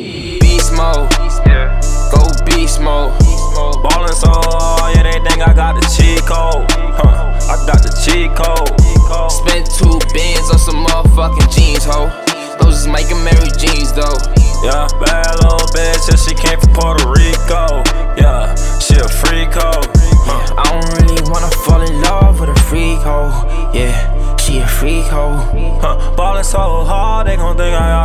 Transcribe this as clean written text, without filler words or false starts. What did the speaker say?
Beast mode, Yeah. go beast mode. Ballin' so hard, yeah, they think I got the cheat code. I got the cheat code. Spent 2 bands on some motherfucking jeans, ho. Those is Mike and Mary jeans, though. Yeah, bad little bitch, yeah, she came from Puerto Rico. Yeah, she a freako.